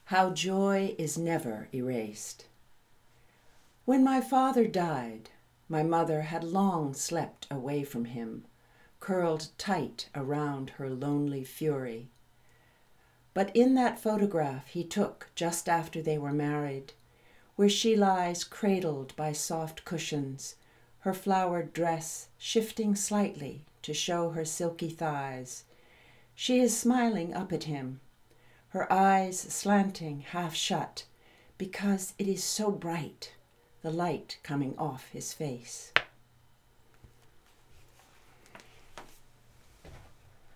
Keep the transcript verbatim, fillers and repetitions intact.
How joy is never erased. When my father died, my mother had long slept away from him, curled tight around her lonely fury. But in that photograph he took just after they were married, where she lies cradled by soft cushions, her flowered dress shifting slightly to show her silky thighs, she is smiling up at him, her eyes slanting half shut, because it is so bright, the light coming off his face.